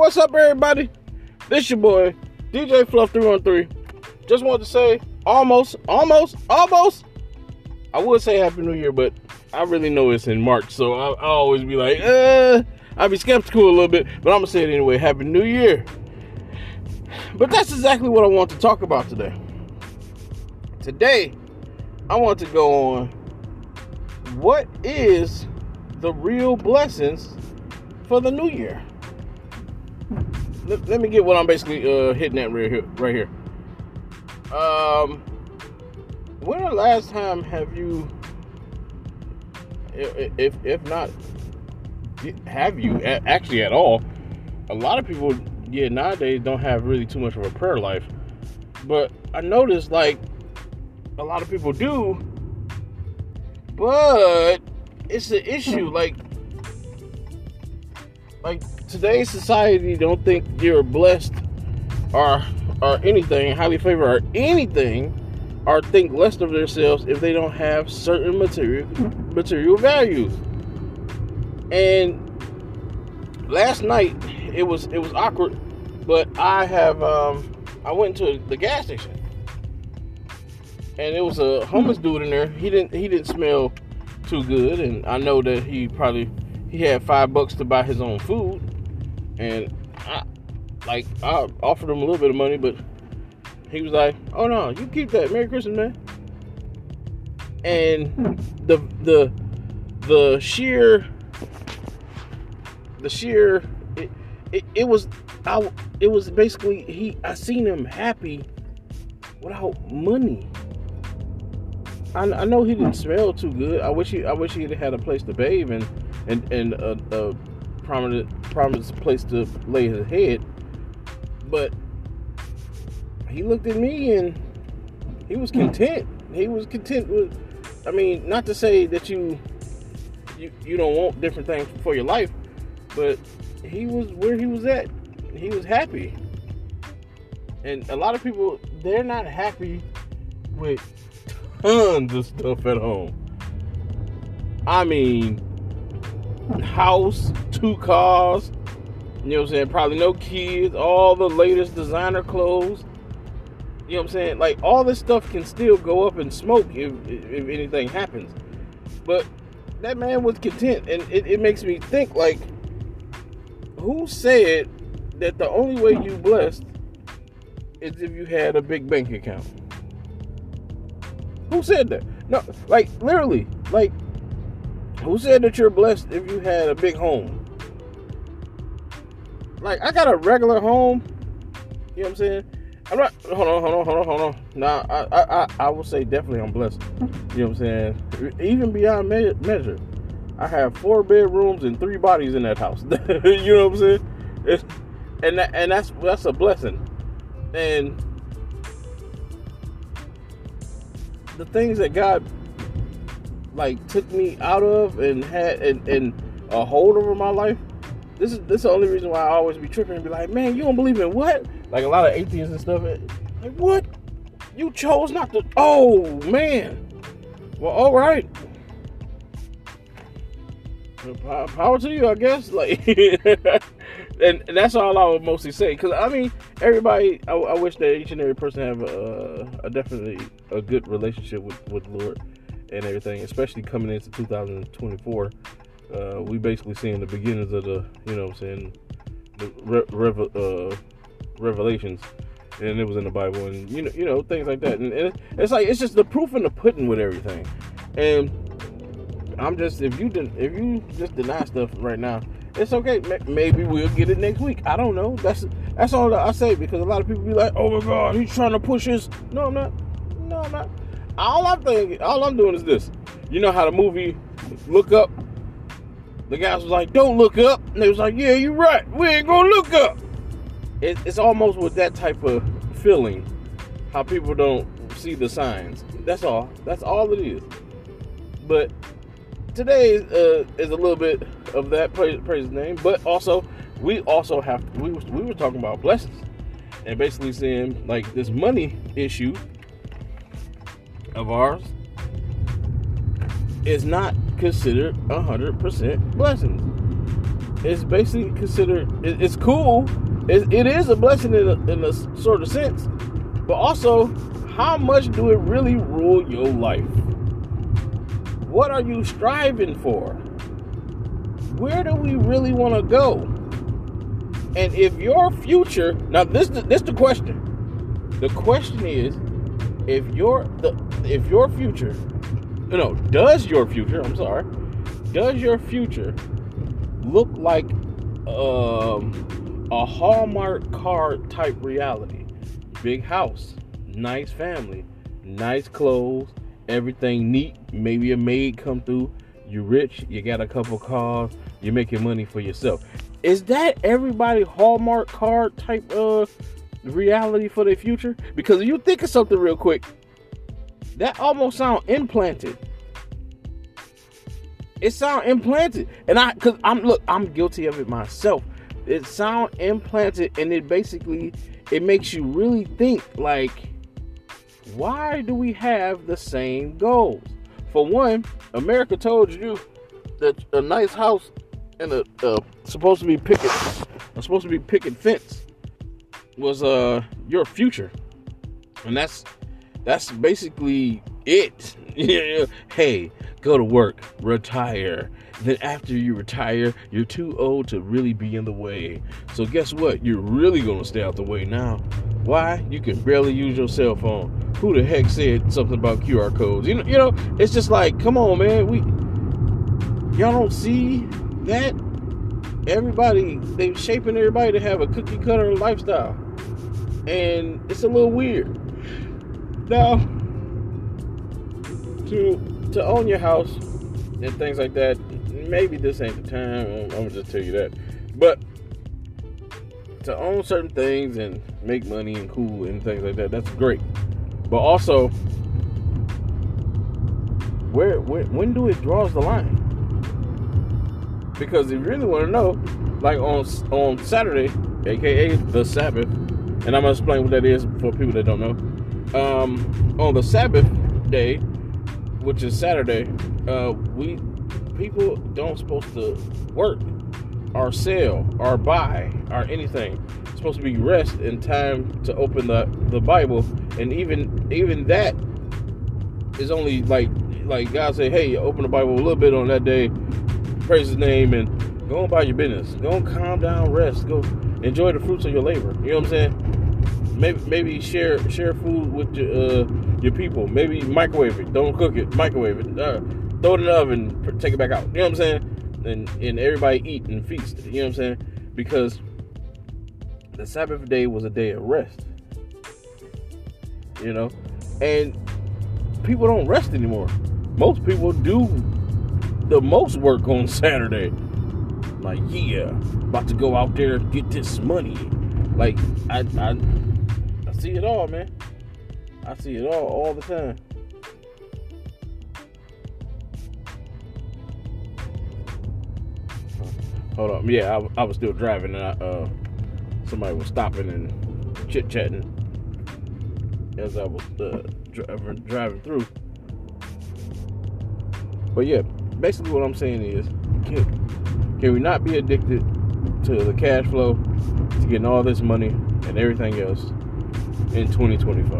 what's up, everybody? This your boy, DJ Fluff 313. Just wanted to say, almost. I would say Happy New Year, but I really know it's in March, so I always be like, I'll be skeptical a little bit, but I'm going to say it anyway. Happy New Year. But that's exactly what I want to talk about today. Today, I want to go on what is the real blessings for the new year. Let me get what I'm basically hitting at right here. When the last time have you, if not, have you actually at all? A lot of people, nowadays don't have really too much of a prayer life. But I noticed, like, a lot of people do, but it's an issue. Like today's society don't think you're blessed or anything, highly favored or anything, or think less of themselves if they don't have certain material values. And last night it was awkward, but I went to the gas station, and it was a homeless dude in there. He didn't smell too good, and I know that he had $5 to buy his own food, and I offered him a little bit of money, but he was like, "Oh no, you keep that. Merry Christmas, man." And the sheer it was basically I seen him happy without money. I know he didn't smell too good. I wish he had a place to bathe and a prominent place to lay his head. But he looked at me and he was content. He was content with. I mean, not to say that you don't want different things for your life, but he was where he was at. He was happy. And a lot of people, they're not happy with tons of stuff at home. I mean, house, 2 cars, you know what I'm saying? Probably no kids, all the latest designer clothes. You know what I'm saying? Like, all this stuff can still go up in smoke if anything happens. But that man was content, and it makes me think, like, who said that the only way you blessed is if you had a big bank account? Who said that? No, like, literally, like, who said that you're blessed if you had a big home? Like, I got a regular home. You know what I'm saying? I'm not. Hold on. Nah, I would say definitely I'm blessed. You know what I'm saying? Even beyond measure. I have 4 bedrooms and 3 bodies in that house. You know what I'm saying? And that's a blessing. And the things that God, like, took me out of and had and a hold over my life. This is the only reason why I always be tripping and be like, man, you don't believe in what? Like, a lot of atheists and stuff. Like, what? You chose not to. Oh man. Well, all right. Power to you, I guess. Like, and that's all I would mostly say. Because I mean, everybody. I wish that each and every person have a definitely a good relationship with the Lord and everything. Especially coming into 2024. We basically seeing the beginnings of the, you know what I'm saying, the revelations, and it was in the Bible, and you know things like that, and it's like, it's just the proof in the pudding with everything. And I'm just, if you just deny stuff right now, it's okay. Maybe we'll get it next week. I don't know. That's all that I say, because a lot of people be like, oh my God, he's trying to push his. No, I'm not. All I'm doing is this. You know how the movie Look Up? The guys was like, don't look up. And they was like, yeah, you're right. We ain't gonna look up. It's almost with that type of feeling, how people don't see the signs. That's all. That's all it is. But today is a little bit of that, praise his name. But also, we were talking about blessings. And basically saying, like, this money issue of ours is not considered 100% blessings. it's basically considered, it's cool. It is a blessing in a sort of sense. But also, how much do it really rule your life? What are you striving for? Where do we really want to go? And if your future, now this the question. The question is, does your future look like a Hallmark card type reality? Big house, nice family, nice clothes, everything neat, maybe a maid come through, you rich, you got a couple cars, you're making money for yourself. Is that everybody Hallmark card type reality for their future? Because if you think of something real quick, that almost sound implanted. It sound implanted. And I'm guilty of it myself. It sound implanted, and it makes you really think, like, why do we have the same goals? For one, America told you that a nice house and a supposed to be picket fence was your future, and that's basically it. Hey, go to work, retire. Then after you retire, you're too old to really be in the way. So guess what? You're really gonna stay out the way now. Why? You can barely use your cell phone. Who the heck said something about QR codes? You know, it's just like, come on, man. Y'all don't see that? They're shaping everybody to have a cookie cutter lifestyle. And it's a little weird. Now, to own your house and things like that, maybe this ain't the time. I'm gonna just tell you that. But to own certain things and make money and cool and things like that, that's great. But also, when do it draws the line? Because if you really want to know, like on Saturday, aka the Sabbath, and I'm gonna explain what that is for people that don't know. On the Sabbath day, which is Saturday, people don't supposed to work or sell or buy or anything. It's supposed to be rest and time to open the Bible, and even that is only like God say, hey, open the Bible a little bit on that day, praise His name, and go on about your business. Go and calm down, rest, go enjoy the fruits of your labor. You know what I'm saying? Maybe share food with your people. Maybe microwave it. Don't cook it. Microwave it. Throw it in the oven. Take it back out. You know what I'm saying? And everybody eat and feast. You know what I'm saying? Because the Sabbath day was a day of rest. You know? And people don't rest anymore. Most people do the most work on Saturday. Like, yeah, about to go out there and get this money. Like, I see it all, man. I see it all the time. Hold on. Yeah, I was still driving, and somebody was stopping and chit-chatting as I was driving through. But yeah, basically what I'm saying is, can we not be addicted to the cash flow, to getting all this money and everything else in 2024?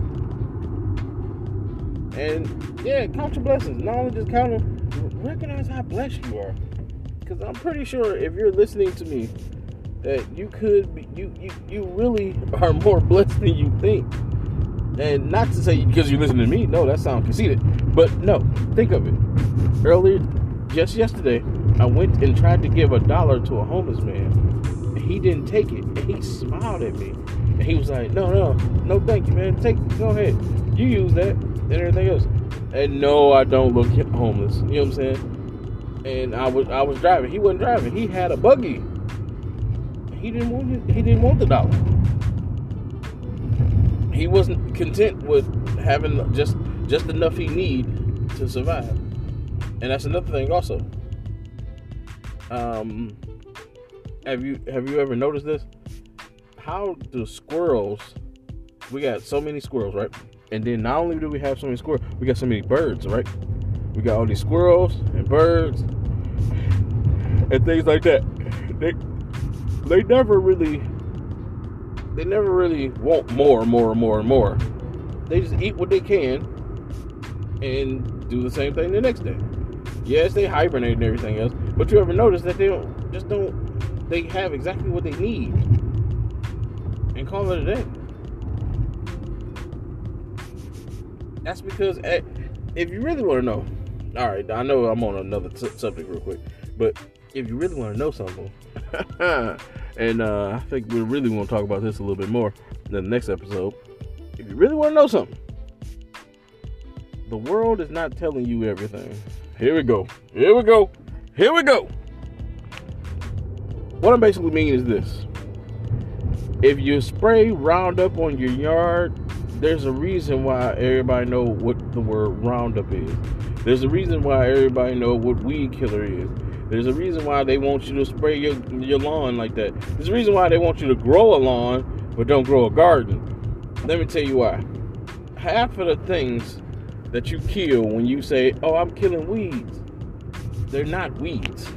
And yeah, count your blessings. Not only just count them, recognize how blessed you are. Because I'm pretty sure if you're listening to me, that you could be, you really are more blessed than you think. And not to say because you listen to me, no, that sounds conceited. But no, think of it. Earlier, just yesterday, I went and tried to give $1 to a homeless man. And he didn't take it. And he smiled at me. And he was like, no, thank you, man. Go ahead. You use that and everything else. And no, I don't look homeless. You know what I'm saying? And I was driving. He wasn't driving. He had a buggy. He didn't want the dollar. He wasn't content with having just enough he need to survive. And that's another thing also. Have you ever noticed this? How do squirrels, we got so many squirrels, right? And then not only do we have so many squirrels, we got so many birds, right? We got all these squirrels and birds and things like that. they never really want more. They just eat what they can and do the same thing the next day. Yes, they hibernate and everything else, but you ever notice that they have exactly what they need and call it a day? That's because if you really want to know, all right, I know I'm on another subject real quick, but if you really want to know something, and I think we really want to talk about this a little bit more in the next episode. If you really want to know something, the world is not telling you everything. Here we go. What I'm basically meaning is this. If you spray Roundup on your yard, there's a reason why everybody know what the word Roundup is. There's a reason why everybody know what weed killer is. There's a reason why they want you to spray your lawn like that. There's a reason why they want you to grow a lawn, but don't grow a garden. Let me tell you why. Half of the things that you kill when you say, oh, I'm killing weeds, they're not weeds.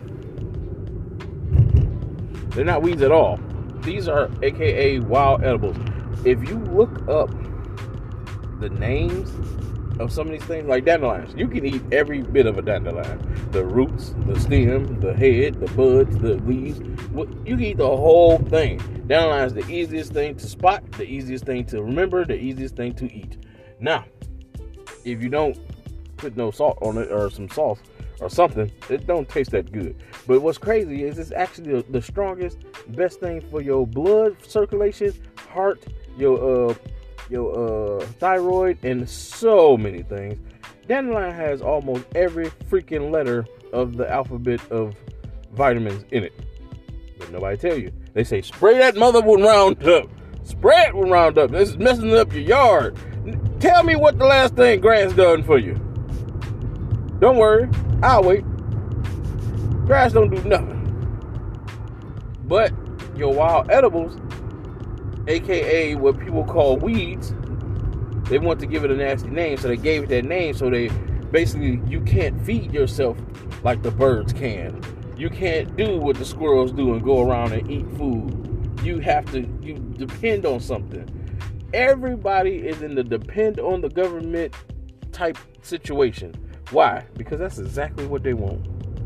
They're not weeds at all. These are AKA wild edibles. If you look up the names of some of these things, like dandelions, you can eat every bit of a dandelion. The roots, the stem, the head, the buds, the leaves. You can eat the whole thing. Dandelion is the easiest thing to spot, the easiest thing to remember, the easiest thing to eat. Now, if you don't put no salt on it or some sauce or something, it don't taste that good. But what's crazy is it's actually the strongest, best thing for your blood circulation, heart, your thyroid, and so many things. Dandelion has almost every freaking letter of the alphabet of vitamins in it. But nobody tell you. They say, spray that mother with Roundup. Spray it with Roundup. This is messing up your yard. Tell me what the last thing grass done for you. Don't worry. I'll wait. Grass don't do nothing. But your wild edibles, AKA what people call weeds, they want to give it a nasty name, so they gave it that name. So they basically, you can't feed yourself like the birds can. You can't do what the squirrels do and go around and eat food. You depend on something. Everybody is in the depend on the government type situation. Why? Because that's exactly what they want.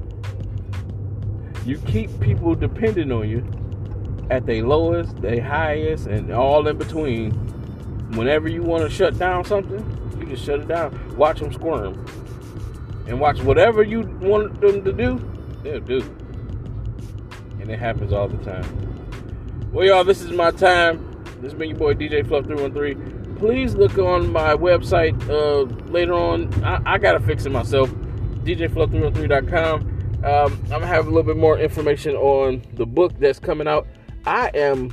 You keep people depending on you at their lowest, their highest, and all in between. Whenever you want to shut down something, you just shut it down. Watch them squirm. And watch whatever you want them to do, they'll do. And it happens all the time. Well, y'all, this is my time. This has been your boy DJ Fluff 313. Please look on my website later on. I gotta fix it myself. DJFluff313.com. I'm gonna have a little bit more information on the book that's coming out. I'm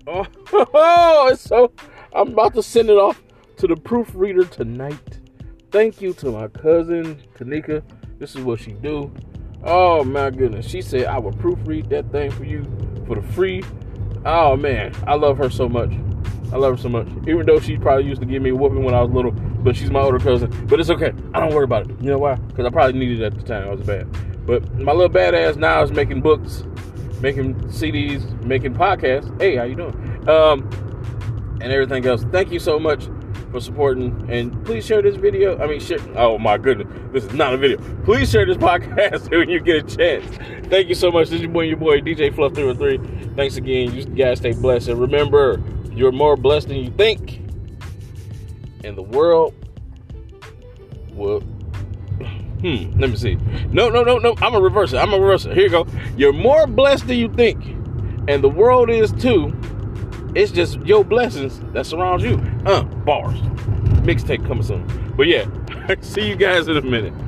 about to send it off to the proofreader tonight. Thank you to my cousin Tanika. This is what she do. Oh my goodness. She said I would proofread that thing for you for the free. Oh man, I love her so much. I love her so much. Even though she probably used to give me a whooping when I was little, but she's my older cousin. But it's okay. I don't worry about it. You know why? Because I probably needed it at the time. I was bad. But my little badass now is making books, making CDs, making podcasts. Hey, how you doing? And everything else. Thank you so much for supporting. And please share this video. Share. Oh my goodness. This is not a video. Please share this podcast when you get a chance. Thank you so much. This is your boy DJ Fluff 313. Thanks again. You guys stay blessed. And remember, you're more blessed than you think. And the world will... let me see. No. I'm going to reverse it. Here you go. You're more blessed than you think. And the world is too. It's just your blessings that surround you. Bars. Mixtape coming soon. But yeah, see you guys in a minute.